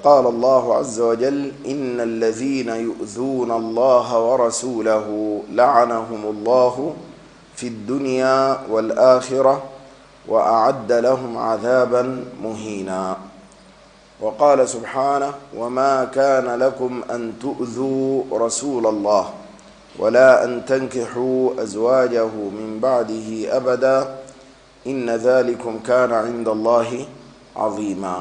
فقال الله عز وجل: إن الذين يؤذون الله ورسوله لعنهم الله في الدنيا والآخرة وأعد لهم عذابا مهينا. وقال سبحانه: وما كان لكم أن تؤذوا رسول الله ولا أن تنكحوا أزواجه من بعده أبدا إن ذلكم كان عند الله عظيما.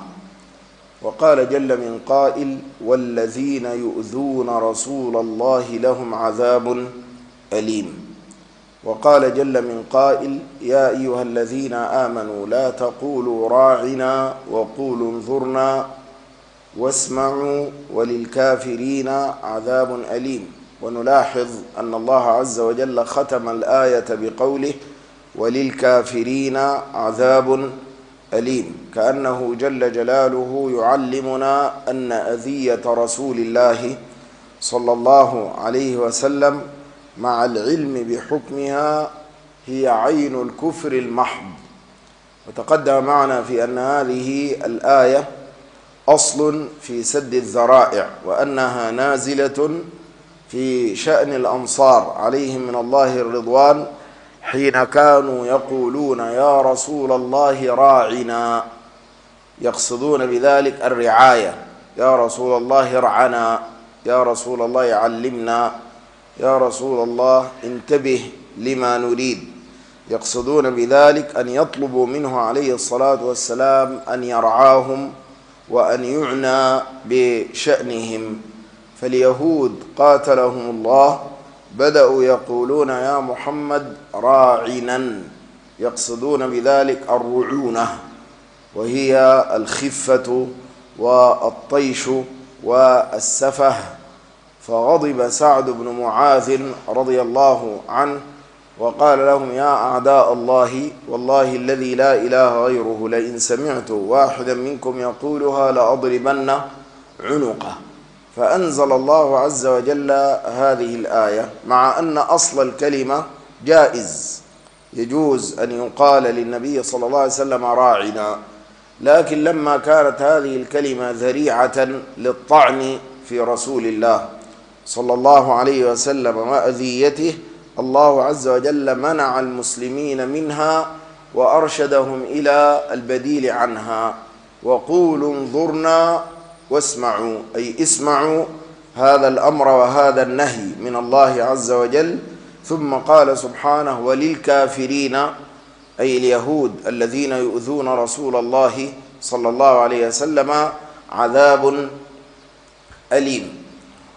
وقال جل من قائل: والذين يؤذون رسول الله لهم عذاب أليم. وقال جل من قائل: يا أيها الذين آمنوا لا تقولوا راعنا وقولوا انظرنا واسمعوا وللكافرين عذاب أليم. ونلاحظ أن الله عز وجل ختم الآية بقوله: وللكافرين عذاب أليم، كأنه جل جلاله يعلمنا أن أذية رسول الله صلى الله عليه وسلم مع العلم بحكمها هي عين الكفر المحض. وتقدم معنا في أن هذه الآية أصل في سد الذرائع، وأنها نازلة في شأن الأنصار عليهم من الله الرضوان حين كانوا يقولون: يا رسول الله راعنا، يقصدون بذلك الرعاية، يا رسول الله ارعنا، يا رسول الله علمنا، يا رسول الله انتبه لما نريد. يقصدون بذلك أن يطلبوا منه عليه الصلاة والسلام أن يرعاهم وأن يعنى بشأنهم. فاليهود قاتلهم الله بدأوا يقولون: يا محمد راعنا، يقصدون بذلك الرعونة، وهي الخفة والطيش والسفه. فغضب سعد بن معاذ رضي الله عنه وقال لهم: يا أعداء الله، والله الذي لا إله غيره لئن سمعت واحدا منكم يقولها لأضربن عنقه. فأنزل الله عز وجل هذه الآية، مع أن أصل الكلمة جائز، يجوز أن يقال للنبي صلى الله عليه وسلم راعنا، لكن لما كانت هذه الكلمة ذريعة للطعن في رسول الله صلى الله عليه وسلم وأذيته، الله عز وجل منع المسلمين منها وأرشدهم إلى البديل عنها. وقولوا انظرنا واسمعوا، أي اسمعوا هذا الأمر وهذا النهي من الله عز وجل. ثم قال سبحانه: وللكافرين، أي اليهود الذين يؤذون رسول الله صلى الله عليه وسلم، عذاب أليم.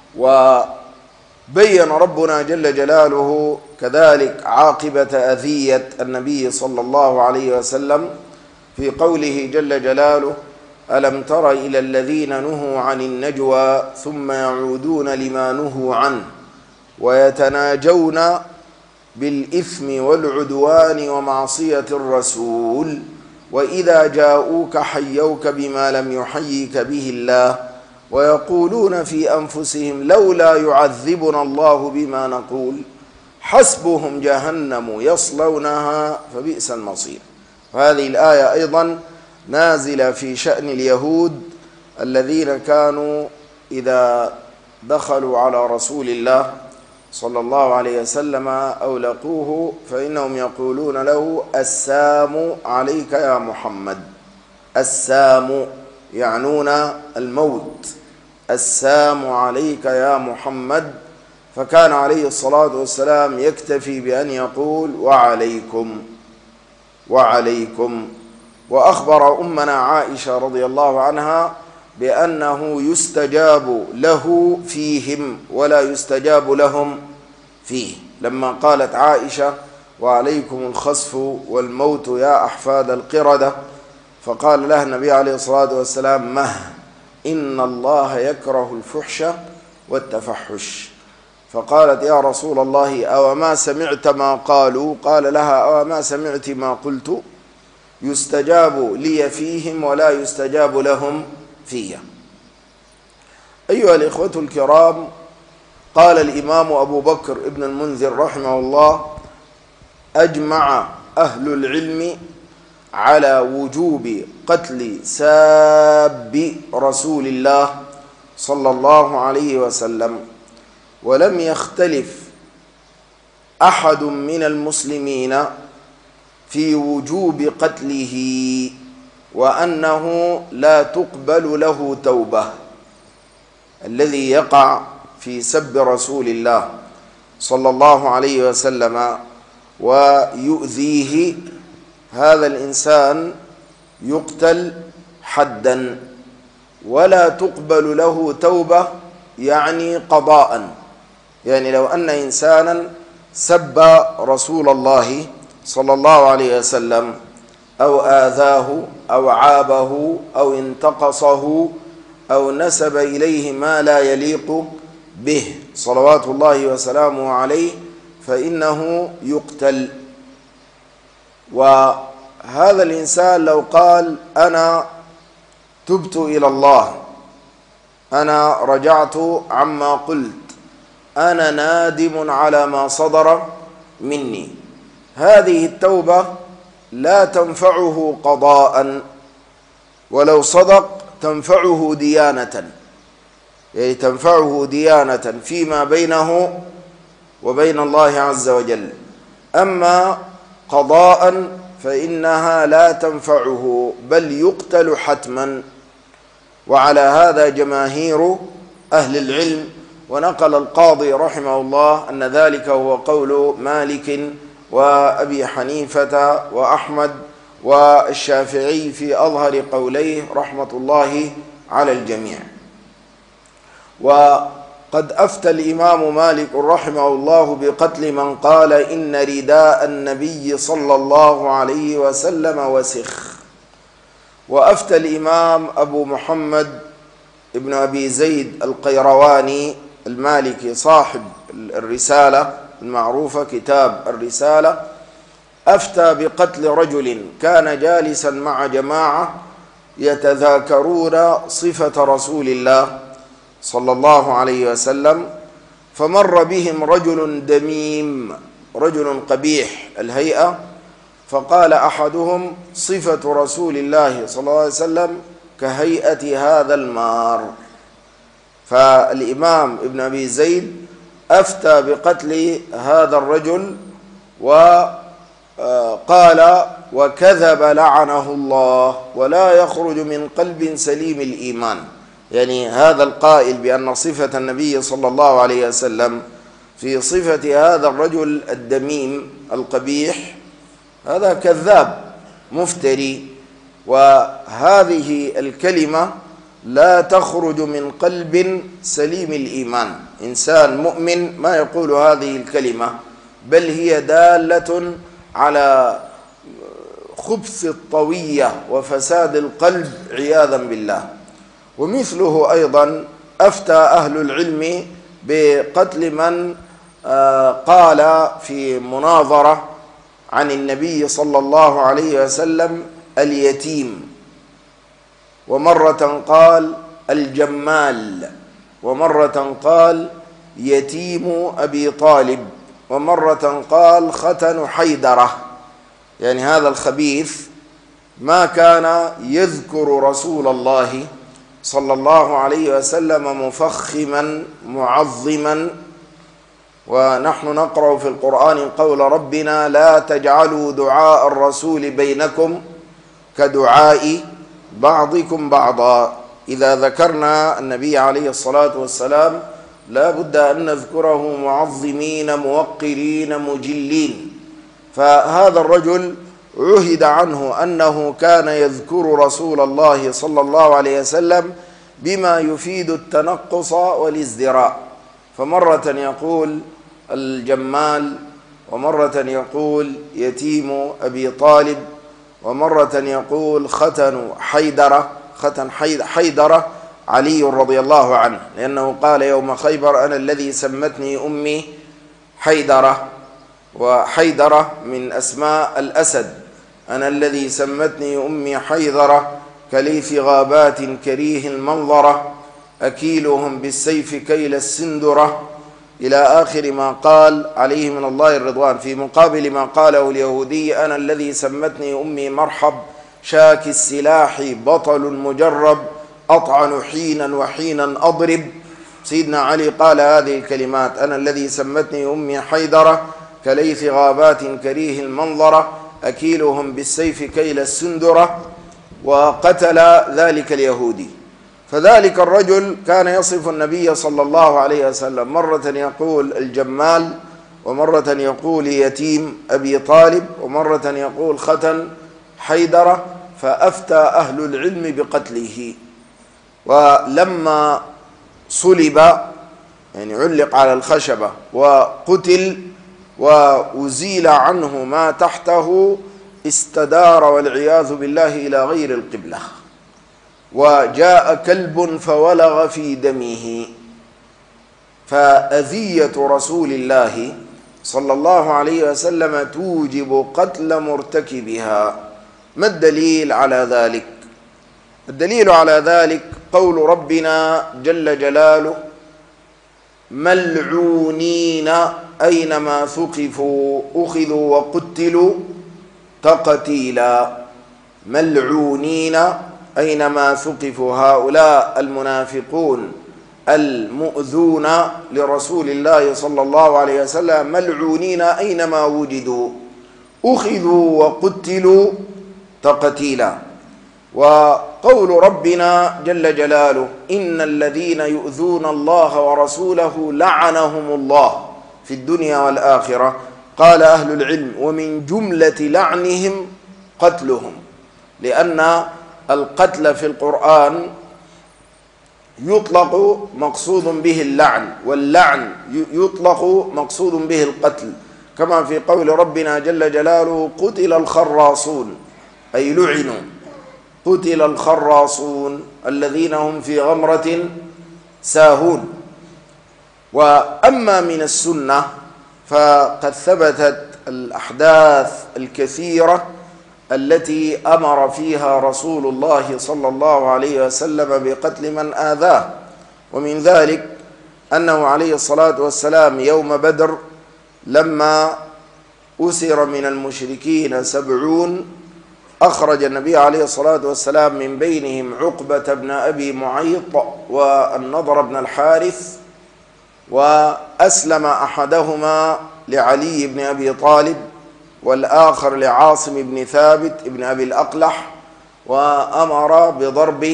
وبين ربنا جل جلاله كذلك عاقبة أذية النبي صلى الله عليه وسلم في قوله جل جلاله: ألم تر إلى الذين نهوا عن النجوى ثم يعودون لما نهوا عنه ويتناجون بالإثم والعدوان ومعصية الرسول وإذا جاءوك حيوك بما لم يحيك به الله ويقولون في أنفسهم لولا يعذبنا الله بما نقول حسبهم جهنم يصلونها فبئس المصير. وهذه الآية أيضا نازلة في شأن اليهود الذين كانوا إذا دخلوا على رسول الله صلى الله عليه وسلم أو لقوه فإنهم يقولون له: السام عليك يا محمد. السام يعنون الموت، السام عليك يا محمد. فكان عليه الصلاة والسلام يكتفي بأن يقول: وعليكم وعليكم. وأخبر أمنا عائشة رضي الله عنها بأنه يستجاب له فيهم ولا يستجاب لهم فيه، لما قالت عائشة: وعليكم الخسف والموت يا أحفاد القردة، فقال لها النبي عليه الصلاة والسلام: مه، إن الله يكره الفحش والتفحش. فقالت: يا رسول الله أو ما سمعت ما قالوا؟ قال لها: أو ما سمعت ما قلت؟ يستجاب لي فيهم ولا يستجاب لهم فيه. أيها الإخوة الكرام، قال الإمام أبو بكر ابن المنذر رحمه الله: أجمع أهل العلم على وجوب قتل ساب رسول الله صلى الله عليه وسلم، ولم يختلف أحد من المسلمين في وجوب قتله وأنه لا تقبل له توبة. الذي يقع في سب رسول الله صلى الله عليه وسلم ويؤذيه، هذا الإنسان يقتل حدا ولا تقبل له توبة، يعني قضاء. يعني لو أن إنسانا سب رسول الله صلى الله عليه وسلم أو آذاه أو عابه أو انتقصه أو نسب إليه ما لا يليق به صلوات الله وسلامه عليه، فإنه يقتل. وهذا الإنسان لو قال أنا تبت إلى الله، أنا رجعت عما قلت، أنا نادم على ما صدر مني، هذه التوبة لا تنفعه قضاء، ولو صدق تنفعه ديانة، يعني تنفعه ديانة فيما بينه وبين الله عز وجل. أما قضاء فإنها لا تنفعه، بل يقتل حتما. وعلى هذا جماهير أهل العلم. ونقل القاضي رحمه الله أن ذلك هو قول مالك وأبي حنيفة وأحمد والشافعي في أظهر قوليه رحمة الله على الجميع. وقد أفتى الإمام مالك رحمه الله بقتل من قال إن رداء النبي صلى الله عليه وسلم وسخ. وأفتى الإمام أبو محمد ابن أبي زيد القيرواني المالكي صاحب الرسالة المعروفة كتاب الرسالة، أفتى بقتل رجل كان جالسا مع جماعة يتذاكرون صفة رسول الله صلى الله عليه وسلم، فمر بهم رجل دميم، رجل قبيح الهيئة، فقال أحدهم صفة رسول الله صلى الله عليه وسلم كهيئة هذا المار. فالإمام ابن أبي زيد أفتى بقتل هذا الرجل وقال وكذب لعنه الله ولا يخرج من قلب سليم الإيمان. يعني هذا القائل بأن صفة النبي صلى الله عليه وسلم في صفة هذا الرجل الدميم القبيح هذا كذاب مفتري، وهذه الكلمة لا تخرج من قلب سليم الإيمان. إنسان مؤمن ما يقول هذه الكلمة، بل هي دالة على خبث الطوية وفساد القلب عياذا بالله. ومثله أيضا أفتى أهل العلم بقتل من قال في مناظرة عن النبي صلى الله عليه وسلم اليتيم، ومرة قال الجمال، ومرة قال يتيم أبي طالب، ومرة قال ختن حيدرة. يعني هذا الخبيث ما كان يذكر رسول الله صلى الله عليه وسلم مفخما معظما. ونحن نقرأ في القرآن قول ربنا لا تجعلوا دعاء الرسول بينكم كدعاء بعضكم بعضا. إذا ذكرنا النبي عليه الصلاة والسلام لا بد أن نذكره معظمين موقرين مجلين. فهذا الرجل عهد عنه أنه كان يذكر رسول الله صلى الله عليه وسلم بما يفيد التنقص والازدراء، فمرة يقول الجمال، ومرة يقول يتيم أبي طالب، ومرة يقول ختن حيدرة، ختن حيدرة علي رضي الله عنه، لأنه قال يوم خيبر أنا الذي سمتني أمي حيدرة، وحيدرة من أسماء الأسد، أنا الذي سمتني أمي حيدرة كليث غابات كريه المنظرة، أكيلهم بالسيف كيل السندرة، إلى آخر ما قال عليه من الله الرضوان، في مقابل ما قاله اليهودي: أنا الذي سمتني أمي مرحب، شاك السلاح بطل مجرب، أطعن حينا وحينا أضرب. سيدنا علي قال هذه الكلمات: أنا الذي سمتني أمي حيدرة، كليث غابات كريه المنظرة، أكيلهم بالسيف كيل السندرة. وقتل ذلك اليهودي. فذلك الرجل كان يصف النبي صلى الله عليه وسلم، مرة يقول الجمال، ومرة يقول يتيم أبي طالب، ومرة يقول ختن حيدرة، فأفتى أهل العلم بقتله. ولما صلب، يعني علق على الخشبة وقتل وأزيل عنه ما تحته، استدار والعياذ بالله إلى غير القبلة، وجاء كلب فولغ في دمه. فأذية رسول الله صلى الله عليه وسلم توجب قتل مرتكبها. ما الدليل على ذلك؟ الدليل على ذلك قول ربنا جل جلاله: ملعونين أينما ثقفوا أخذوا وقتلوا تقتيلا. ملعونين أينما ثقفوا، هؤلاء المنافقون المؤذون لرسول الله صلى الله عليه وسلم ملعونين أينما وجدوا، أخذوا وقتلوا تقتيلا. وقول ربنا جل جلاله: إن الذين يؤذون الله ورسوله لعنهم الله في الدنيا والآخرة. قال أهل العلم: ومن جملة لعنهم قتلهم، لأن القتل في القرآن يطلق مقصود به اللعن، واللعن يطلق مقصود به القتل، كما في قول ربنا جل جلاله: قتل الخراصون، أي لعنوا. قتل الخراصون الذين هم في غمرة ساهون. وأما من السنة فقد ثبتت الأحداث الكثيرة التي أمر فيها رسول الله صلى الله عليه وسلم بقتل من آذاه. ومن ذلك أنه عليه الصلاة والسلام يوم بدر لما أسر من المشركين 70، أخرج النبي عليه الصلاة والسلام من بينهم عقبة بن أبي معيط والنضر بن الحارث، وأسلم أحدهما لعلي بن أبي طالب، والآخر لعاصم بن ثابت بن أبي الأقلح، وأمر بضرب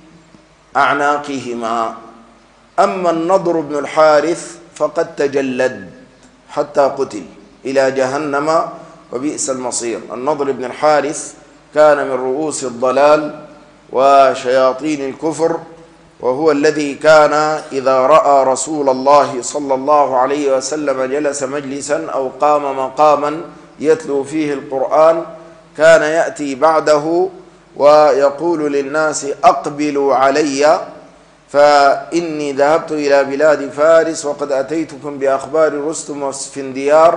أعناقهما. أما النضر بن الحارث فقد تجلد حتى قتل إلى جهنم وبئس المصير. النضر بن الحارث كان من رؤوس الضلال وشياطين الكفر، وهو الذي كان إذا رأى رسول الله صلى الله عليه وسلم جلس مجلسا أو قام مقاما يتلو فيه القرآن، كان يأتي بعده ويقول للناس: أقبلوا علي فإني ذهبت إلى بلاد فارس وقد أتيتكم بأخبار رستم واسفنديار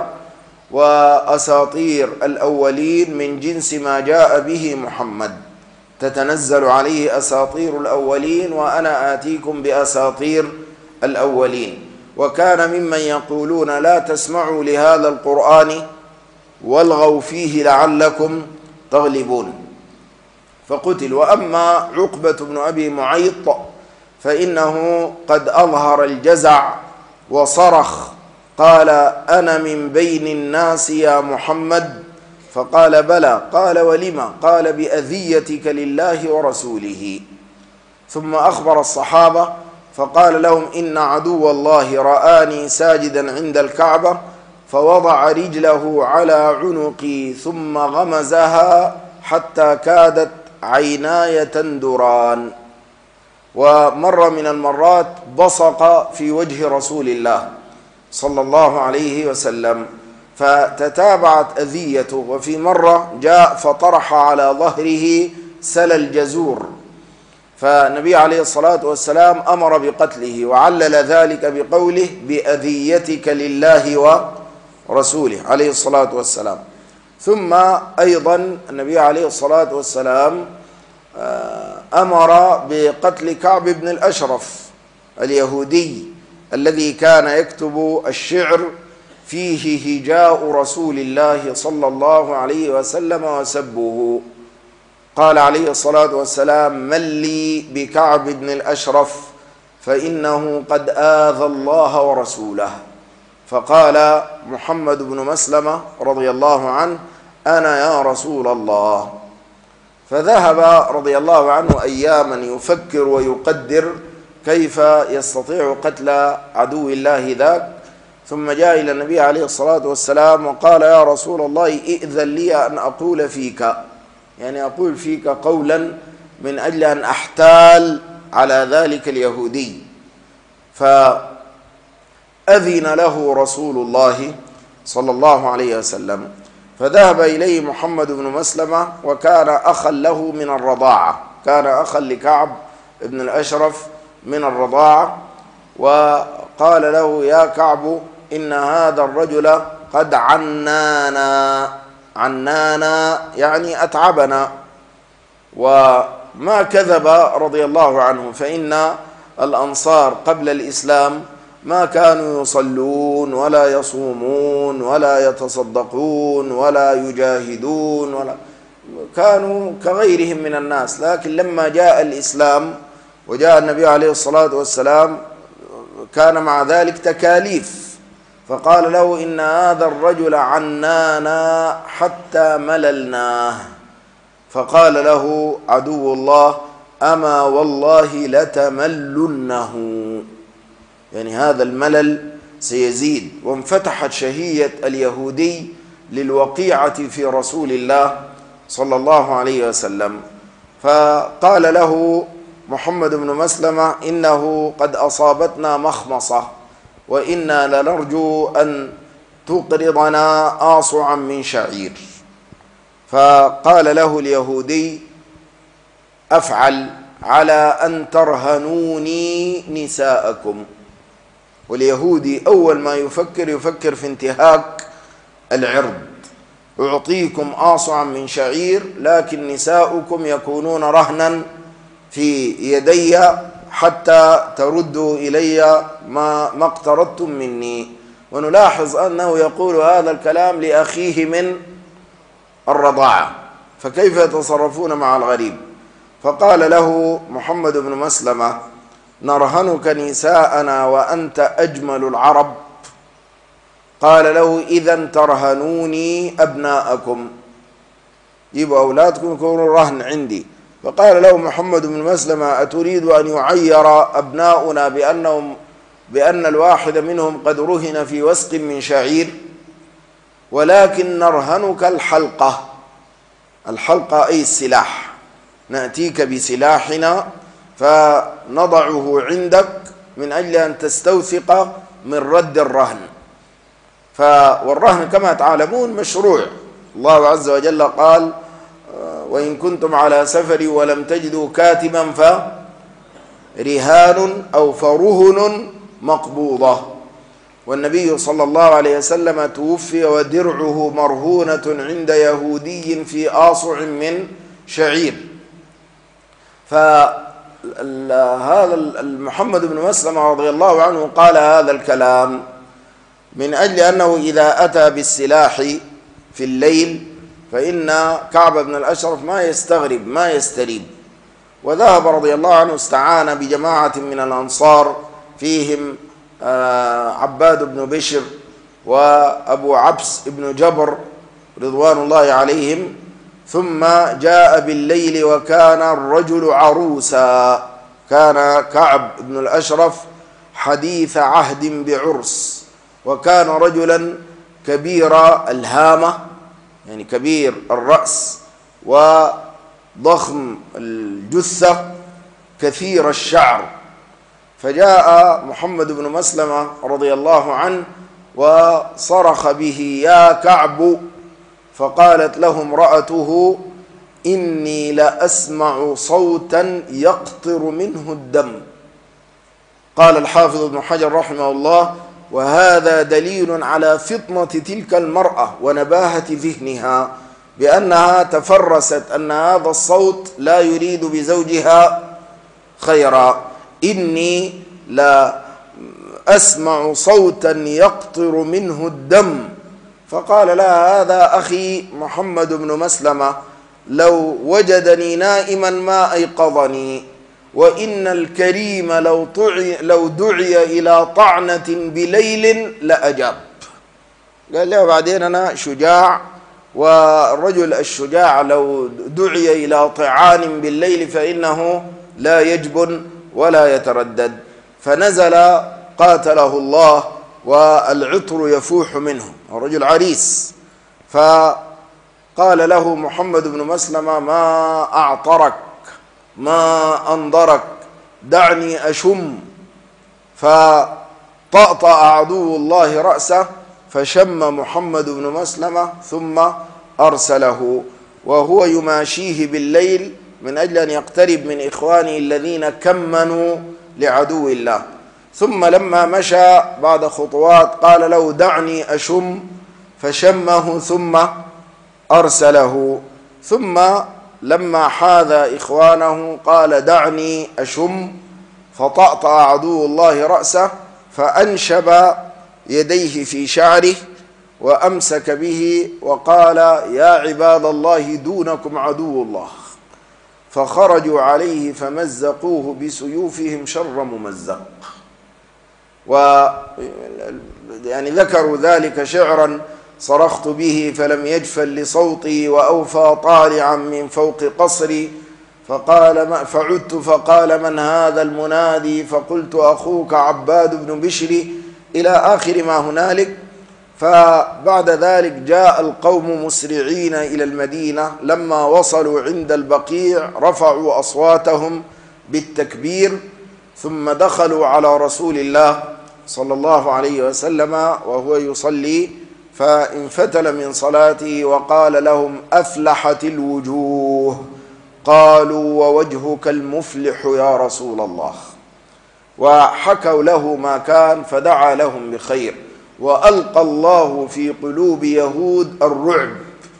وأساطير الأولين من جنس ما جاء به محمد، تتنزل عليه أساطير الأولين وأنا آتيكم بأساطير الأولين. وكان ممن يقولون: لا تسمعوا لهذا القرآن والغوا فيه لعلكم تغلبون، فقتل. وأما عقبة بن أبي معيط فإنه قد أظهر الجزع وصرخ، قال: أنا من بين الناس يا محمد؟ فقال: بلى. قال: ولما؟ قال: بأذيتك لله ورسوله. ثم أخبر الصحابة فقال لهم: إن عدو الله رآني ساجدا عند الكعبة فوضع رجله على عنقي ثم غمزها حتى كادت عيناي تندران. ومر من المرات بصق في وجه رسول الله صلى الله عليه وسلم، فتتابعت أذيته. وفي مرة جاء فطرح على ظهره سل الجزور، فالنبي عليه الصلاة والسلام أمر بقتله، وعلل ذلك بقوله: بأذيتك لله ورسوله عليه الصلاة والسلام. ثم أيضا النبي عليه الصلاة والسلام أمر بقتل كعب بن الأشرف اليهودي الذي كان يكتب الشعر فيه هجاء رسول الله صلى الله عليه وسلم وسبه. قال عليه الصلاة والسلام: من لي بكعب بن الأشرف فإنه قد آذى الله ورسوله. فقال محمد بن مسلمة رضي الله عنه: أنا يا رسول الله. فذهب رضي الله عنه أياما يفكر ويقدر كيف يستطيع قتل عدو الله ذاك، ثم جاء إلى النبي عليه الصلاة والسلام وقال: يا رسول الله، ائذن لي أن أقول فيك، يعني أقول فيك قولا من أجل أن أحتال على ذلك اليهودي. فأذن له رسول الله صلى الله عليه وسلم، فذهب إليه محمد بن مسلمة، وكان أخا له من الرضاعة، كان أخا لكعب بن الأشرف من الرضاعة. وقال له: يا كعب، إن هذا الرجل قد عنانا يعني أتعبنا. وما كذب رضي الله عنه، فإن الأنصار قبل الإسلام ما كانوا يصلون ولا يصومون ولا يتصدقون ولا يجاهدون كانوا كغيرهم من الناس، لكن لما جاء الإسلام وجاء النبي عليه الصلاة والسلام كان مع ذلك تكاليف. فقال له: إن هذا الرجل عنانا حتى مللناه. فقال له عدو الله: أما والله لتملنه، يعني هذا الملل سيزيد. وانفتحت شهية اليهودي للوقيعة في رسول الله صلى الله عليه وسلم. فقال له محمد بن مسلمة: إنه قد أصابتنا مخمصة، وإنا لنرجو أن تقرضنا آصعا من شعير. فقال له اليهودي: أفعل، على أن ترهنوني نساءكم. واليهودي أول ما يفكر في انتهاك العرض: أعطيكم آصعا من شعير، لكن نساؤكم يكونون رهنا في يدي حتى تردوا إلي ما اقترضتم مني. ونلاحظ أنه يقول هذا الكلام لأخيه من الرضاعة، فكيف يتصرفون مع الغريب؟ فقال له محمد بن مسلمة: نرهنك نساءنا وأنت أجمل العرب. قال له: إذن ترهنوني أبناءكم، جيبوا أولادكم يكونوا رهن عندي. فقال له محمد بن مسلمة: أتريد أن يعير أبناؤنا بأن الواحد منهم قد رهن في وسق من شعير؟ ولكن نرهنك الحلقة أي السلاح، نأتيك بسلاحنا فنضعه عندك من أجل أن تستوثق من رد الرهن. والرهن كما تعلمون مشروع، الله عز وجل قال: وإن كنتم على سفر ولم تجدوا كاتبا فرهان أو فرهن مقبوضة. والنبي صلى الله عليه وسلم توفي ودرعه مرهونة عند يهودي في آصع من شعير. فهذا محمد بن مسلمة رضي الله عنه قال هذا الكلام من أجل أنه إذا أتى بالسلاح في الليل فإن كعب بن الأشرف ما يستغرب ما يستريب. وذهب رضي الله عنه استعان بجماعة من الأنصار فيهم عباد بن بشر وأبو عبس بن جبر رضوان الله عليهم، ثم جاء بالليل وكان الرجل عروسا. كان كعب بن الأشرف حديث عهد بعرس، وكان رجلا كبير الهامة، يعني كبير الرأس وضخم الجثة كثير الشعر. فجاء محمد بن مسلمة رضي الله عنه وصرخ به: يا كعب. فقالت له امرأته: إني لأسمع صوتا يقطر منه الدم. قال الحافظ ابن حجر رحمه الله: وهذا دليل على فطنة تلك المرأة ونباهة ذهنها، بأنها تفرست أن هذا الصوت لا يريد بزوجها خيرا. إني لا أسمع صوتا يقطر منه الدم، فقال لها: هذا أخي محمد بن مسلمة، لو وجدني نائما ما أيقظني، وإن الكريم لو دعي إلى طعنة بليل لأجاب. قال له بعدين: أنا شجاع، والرجل الشجاع لو دعي إلى طعان بالليل فإنه لا يجبن ولا يتردد. فنزل قاتله الله والعطر يفوح منه، الرجل عريس. فقال له محمد بن مسلمة: ما أعطرك، ما أنظرك، دعني أشم. فطأطأ عدو الله رأسه، فشم محمد بن مسلمة ثم أرسله، وهو يماشيه بالليل من أجل أن يقترب من إخوانه الذين كمنوا لعدو الله. ثم لما مشى بعد خطوات قال له: دعني أشم، فشمه ثم أرسله. ثم لما حاذ إخوانه قال: دعني أشم، فطأطأ عدو الله رأسه، فأنشب يديه في شعره وأمسك به وقال: يا عباد الله، دونكم عدو الله. فخرجوا عليه فمزقوه بسيوفهم شر ممزق. يعني ذكروا ذلك شعرا: صرخت به فلم يجفل لصوتي، وأوفى طالعا من فوق قصري، فعدت فقال: من هذا المنادي؟ فقلت: أخوك عباد بن بشر، إلى آخر ما هنالك. فبعد ذلك جاء القوم مسرعين إلى المدينة، لما وصلوا عند البقيع رفعوا أصواتهم بالتكبير، ثم دخلوا على رسول الله صلى الله عليه وسلم وهو يصلي، فانفتل من صلاته وقال لهم: أفلحت الوجوه. قالوا: ووجهك المفلح يا رسول الله. وحكوا له ما كان، فدعا لهم بخير، وألقى الله في قلوب يهود الرعب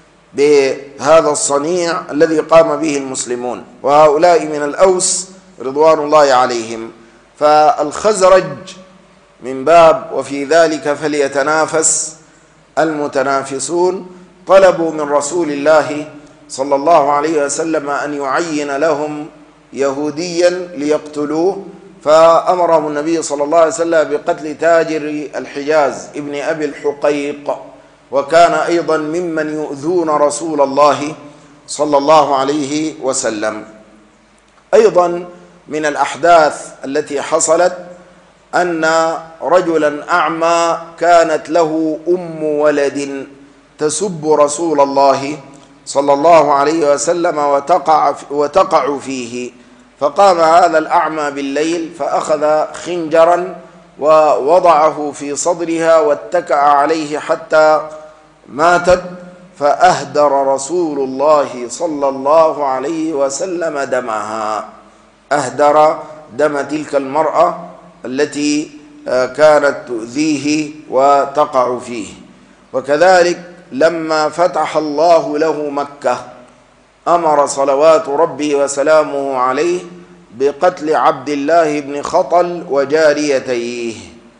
بهذا الصنيع الذي قام به المسلمون، وهؤلاء من الأوس رضوان الله عليهم. فالخزرج من باب وفي ذلك فليتنافس المتنافسون طلبوا من رسول الله صلى الله عليه وسلم أن يعين لهم يهوديا ليقتلوه، فأمرهم النبي صلى الله عليه وسلم بقتل تاجر الحجاز ابن أبي الحقيق، وكان أيضا ممن يؤذون رسول الله صلى الله عليه وسلم. أيضا من الأحداث التي حصلت أن رجلا أعمى كانت له أم ولد تسب رسول الله صلى الله عليه وسلم وتقع فيه، فقام هذا الأعمى بالليل فأخذ خنجرا ووضعه في صدرها واتكأ عليه حتى ماتت، فأهدر رسول الله صلى الله عليه وسلم دمها، أهدر دم تلك المرأة التي كانت تؤذيه وتقع فيه. وكذلك لما فتح الله له مكة أمر صلوات ربه وسلامه عليه بقتل عبد الله بن خطل وجاريتيه.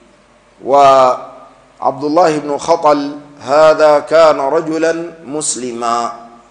وعبد الله بن خطل هذا كان رجلا مسلما،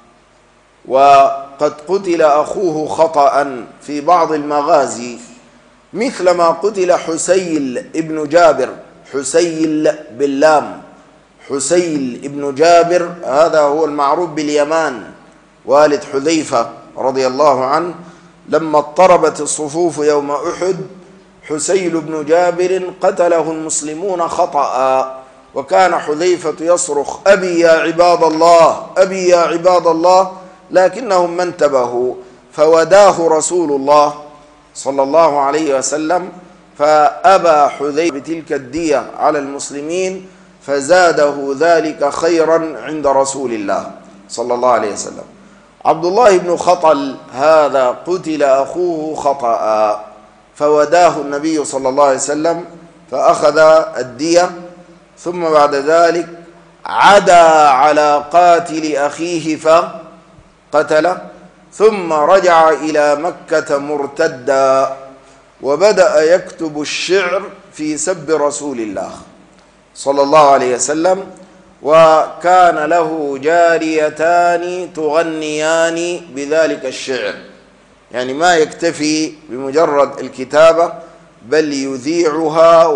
وقد قتل أخوه خطأ في بعض المغازي، مثلما قتل حسيل ابن جابر، حسيل باللام، حسيل ابن جابر هذا هو المعروف باليمان والد حذيفة رضي الله عنه. لما اضطربت الصفوف يوم أحد حسيل بن جابر قتله المسلمون خطأ، وكان حذيفة يصرخ: أبي يا عباد الله، أبي يا عباد الله، لكنهم ما انتبهوا، فوداه رسول الله صلى الله عليه وسلم، فأبى حذيفة بتلك الدية على المسلمين، فزاده ذلك خيرا عند رسول الله صلى الله عليه وسلم. عبد الله بن خطل هذا قتل أخوه خطأ، فوداه النبي صلى الله عليه وسلم فأخذ الدية، ثم بعد ذلك عدا على قاتل أخيه فقتله، ثم رجع إلى مكة مرتدا، وبدأ يكتب الشعر في سب رسول الله صلى الله عليه وسلم، وكان له جاريتان تغنيان بذلك الشعر، يعني ما يكتفي بمجرد الكتابة بل يذيعها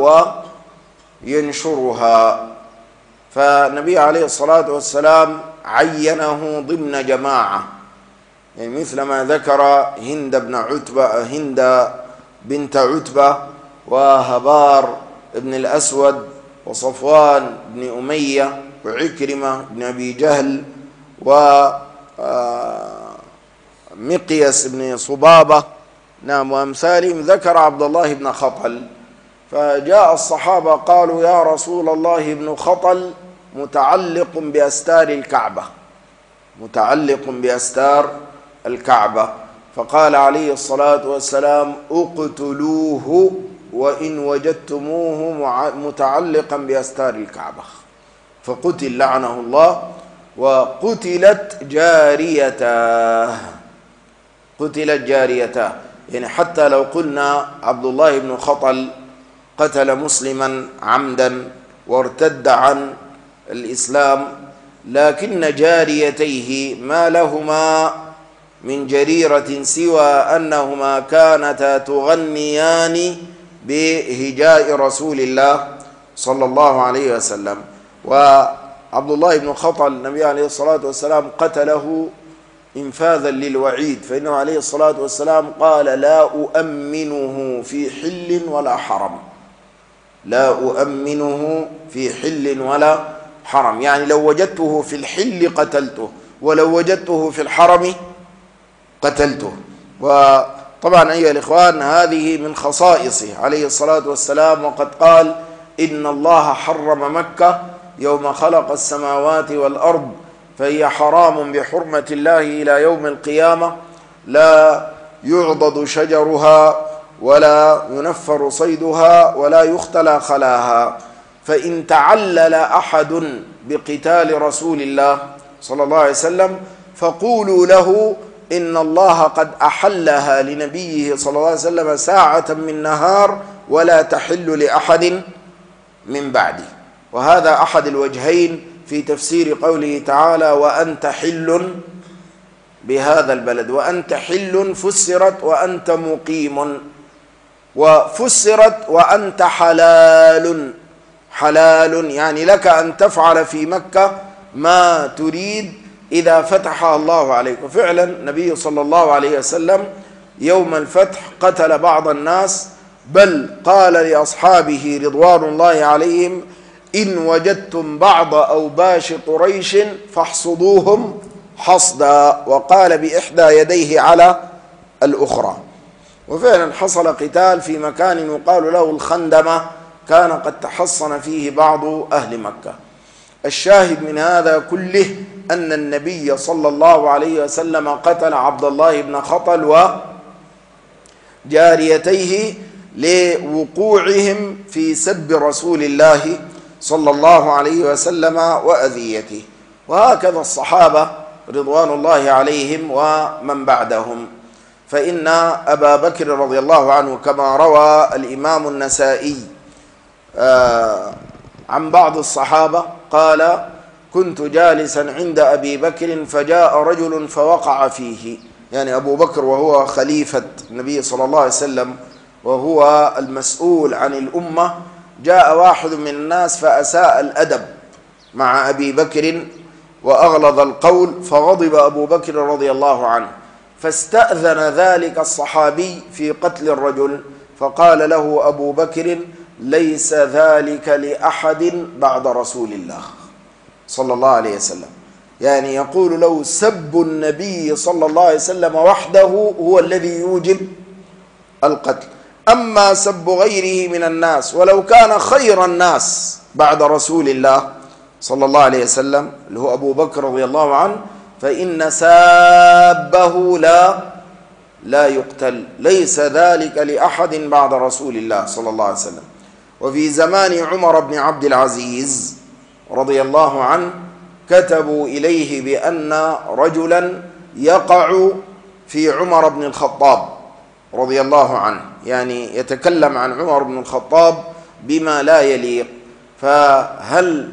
وينشرها. فالنبي عليه الصلاة والسلام عينه ضمن جماعة، يعني مثل ما ذكر هند بنت عتبة وهبار بن الأسود وصفوان بن أمية وعكرمة بن أبي جهل ومقيس بن صبابة، نعم، وأمثالهم. ذكر عبد الله بن خطل، فجاء الصحابة قالوا يا رسول الله ابن خطل متعلق بأستار الكعبة، متعلق بأستار الكعبة، فقال عليه الصلاة والسلام اقتلوه وإن وجدتموه متعلقا بأستار الكعبة، فقتل لعنه الله. وقتلت جاريتاه، قتلت جاريتاه، يعني حتى لو قلنا عبد الله بن خطل قتل مسلما عمدا وارتد عن الإسلام، لكن جاريتيه ما لهما من جريرة سوى أنهما كانتا تغنيان بهجاء رسول الله صلى الله عليه وسلم. وعبد الله بن خطل النبي عليه الصلاة والسلام قتله إنفاذا للوعيد، فإنه عليه الصلاة والسلام قال لا أؤمنه في حل ولا حرم، لا أؤمنه في حل ولا حرم، يعني لو وجدته في الحل قتلته، ولو وجدته في الحرم قتلته. وطبعا أيها الإخوان هذه من خصائصه عليه الصلاة والسلام، وقد قال إن الله حرم مكة يوم خلق السماوات والأرض فهي حرام بحرمة الله إلى يوم القيامة، لا يعضد شجرها ولا ينفر صيدها ولا يختلى خلاها، فإن تعلل أحد بقتال رسول الله صلى الله عليه وسلم فقولوا له إن الله قد أحلها لنبيه صلى الله عليه وسلم ساعة من نهار ولا تحل لأحد من بعده. وهذا أحد الوجهين في تفسير قوله تعالى وأنت حل بهذا البلد. وأنت حل فسرت وأنت مقيم، وفسرت وأنت حلال، حلال يعني لك أن تفعل في مكة ما تريد إذا فتحها الله عليك. وفعلا النبي صلى الله عليه وسلم يوم الفتح قتل بعض الناس، بل قال لأصحابه رضوان الله عليهم إن وجدتم بعض أوباش قريش فاحصدوهم حصدا، وقال بإحدى يديه على الأخرى. وفعلا حصل قتال في مكان يقال له الخندمة، كان قد تحصن فيه بعض أهل مكة. الشاهد من هذا كله أن النبي صلى الله عليه وسلم قتل عبد الله بن خطل وجاريتيه لوقوعهم في سب رسول الله صلى الله عليه وسلم وأذيته. وهكذا الصحابة رضوان الله عليهم ومن بعدهم، فإن أبا بكر رضي الله عنه كما روى الإمام النسائي عن بعض الصحابة قال كنت جالسا عند أبي بكر فجاء رجل فوقع فيه، يعني أبو بكر وهو خليفة النبي صلى الله عليه وسلم وهو المسؤول عن الأمة، جاء واحد من الناس فأساء الأدب مع أبي بكر وأغلظ القول، فغضب أبو بكر رضي الله عنه، فاستأذن ذلك الصحابي في قتل الرجل، فقال له أبو بكر ليس ذلك لأحد بعد رسول الله صلى الله عليه وسلم، يعني يقول له سب النبي صلى الله عليه وسلم وحده هو الذي يوجب القتل، أما سب غيره من الناس ولو كان خير الناس بعد رسول الله صلى الله عليه وسلم اللي هو أبو بكر رضي الله عنه فإن سابه لا يقتل، ليس ذلك لأحد بعد رسول الله صلى الله عليه وسلم. وفي زمان عمر بن عبد العزيز رضي الله عنه كتبوا إليه بأن رجلا يقع في عمر بن الخطاب رضي الله عنه، يعني يتكلم عن عمر بن الخطاب بما لا يليق، فهل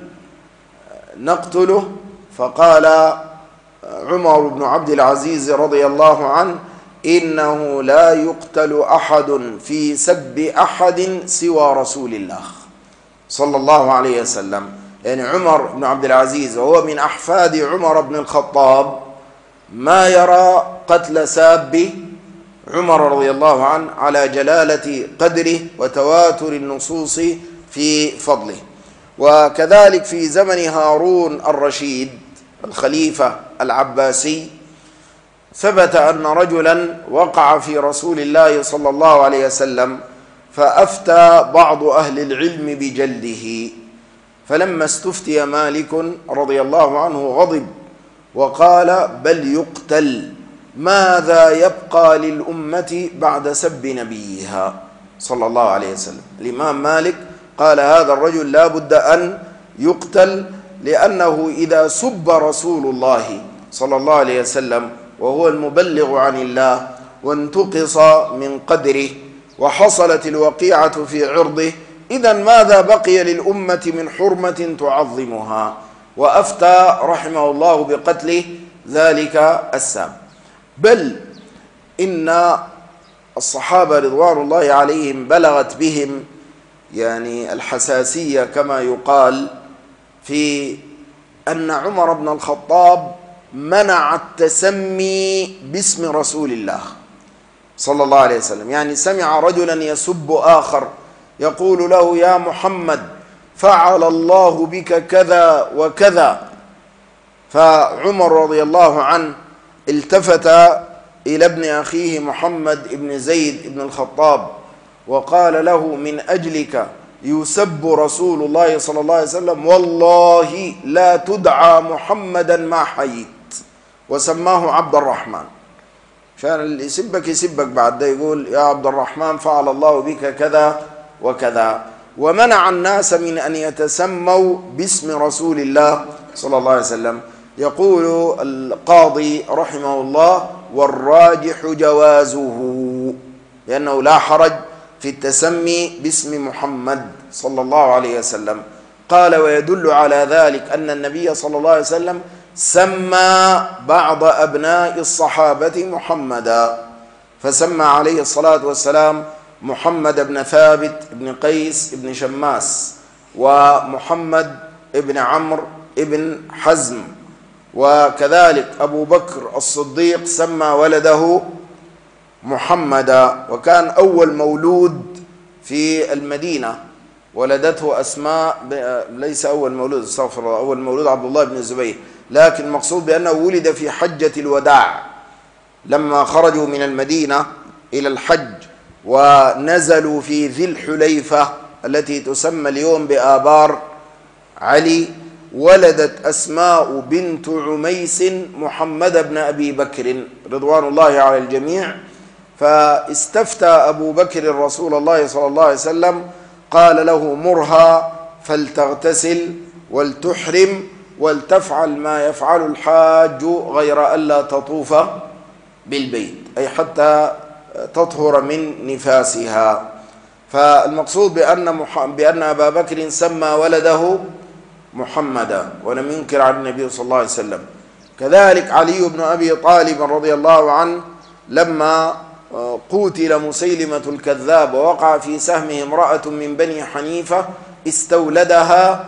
نقتله؟ فقال عمر بن عبد العزيز رضي الله عنه: إنه لا يقتل أحد في سب أحد سوى رسول الله صلى الله عليه وسلم. يعني عمر بن عبد العزيز وهو من أحفاد عمر بن الخطاب ما يرى قتل ساب عمر رضي الله عنه على جلالة قدره وتواتر النصوص في فضله. وكذلك في زمن هارون الرشيد الخليفة العباسي ثبت أن رجلا وقع في رسول الله صلى الله عليه وسلم، فأفتى بعض أهل العلم بجلده، فلما استفتي مالك رضي الله عنه غضب وقال: بل يقتل، ماذا يبقى للأمة بعد سب نبيها صلى الله عليه وسلم؟ الإمام مالك قال: هذا الرجل لا بد أن يقتل، لأنه إذا سب رسول الله صلى الله عليه وسلم وهو المبلغ عن الله وانتقص من قدره وحصلت الوقيعة في عرضه، إذن ماذا بقي للأمة من حرمة تعظمها؟ وأفتى رحمه الله بقتل ذلك الساب. بل إن الصحابة رضوان الله عليهم بلغت بهم يعني الحساسية كما يقال في أن عمر بن الخطاب منع التسمي باسم رسول الله صلى الله عليه وسلم. يعني سمع رجلا يسب آخر يقول له: يا محمد فعل الله بك كذا وكذا، فعمر رضي الله عنه التفت إلى ابن أخيه محمد بن زيد بن الخطاب وقال له: من أجلك يسب رسول الله صلى الله عليه وسلم، والله لا تدعى محمدا ما حييت، وسماه عبد الرحمن، عشان اللي يسبك يسبك بعد ده يقول: يا عبد الرحمن فعل الله بك كذا وكذا. ومنع الناس من أن يتسموا باسم رسول الله صلى الله عليه وسلم. يقول القاضي رحمه الله: والراجح جوازه، لأنه لا حرج في التسمي باسم محمد صلى الله عليه وسلم. قال: ويدل على ذلك أن النبي صلى الله عليه وسلم سمى بعض أبناء الصحابة محمدا، فسمى عليه الصلاة والسلام محمد بن ثابت بن قيس بن شماس، ومحمد بن عمرو بن حزم، وكذلك أبو بكر الصديق سمى ولده محمدا، وكان أول مولود في المدينة ولدته أسماء، ليس أول مولود، استغفر الله، أول مولود عبد الله بن الزبير، لكن المقصود بأنه ولد في حجة الوداع لما خرجوا من المدينة إلى الحج ونزلوا في ذي الحليفة التي تسمى اليوم بآبار علي، ولدت أسماء بنت عميس محمد بن أبي بكر رضوان الله على الجميع. فاستفتى أبو بكر رسول الله صلى الله عليه وسلم، قال له: مرها فلتغتسل ولتحرم ولتفعل ما يفعل الحاج غير ألا تطوف بالبيت، أي حتى تطهر من نفاسها. فالمقصود بأن أبا بكر سمى ولده محمدا ولم ينكر عن النبي صلى الله عليه وسلم. كذلك علي بن أبي طالب رضي الله عنه لما قتل مسيلمة الكذاب ووقع في سهمه امرأة من بني حنيفة استولدها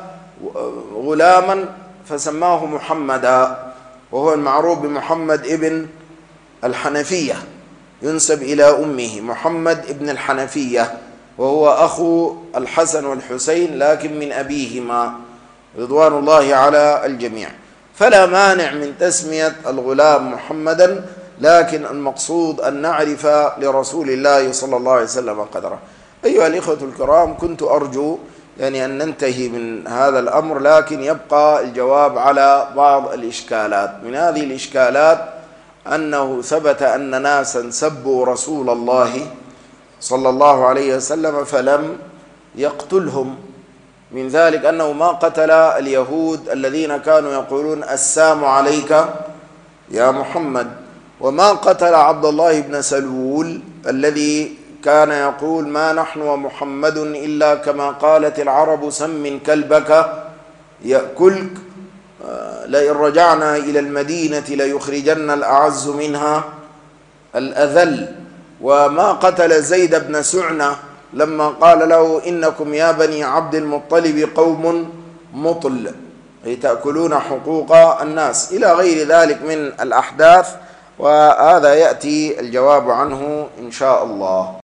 غلاما فسماه محمدا، وهو المعروف بمحمد ابن الحنفية، ينسب إلى أمه محمد ابن الحنفية، وهو أخو الحسن والحسين لكن من أبيهما رضوان الله على الجميع. فلا مانع من تسمية الغلام محمدا، لكن المقصود أن نعرف لرسول الله صلى الله عليه وسلم قدره. أيها الإخوة الكرام، كنت أرجو يعني أن ننتهي من هذا الأمر، لكن يبقى الجواب على بعض الإشكالات. من هذه الإشكالات أنه ثبت أن ناسا سبوا رسول الله صلى الله عليه وسلم فلم يقتلهم، من ذلك أنه ما قتل اليهود الذين كانوا يقولون السام عليك يا محمد، وما قتل عبد الله بن سلول الذي كان يقول: ما نحن ومحمد إلا كما قالت العرب سمن كلبك يأكلك، لئن رجعنا إلى المدينة ليخرجن الأعز منها الأذل. وما قتل زيد بن سعنة لما قال له: إنكم يا بني عبد المطلب قوم مطل، أي تأكلون حقوق الناس، إلى غير ذلك من الأحداث، وهذا يأتي الجواب عنه إن شاء الله.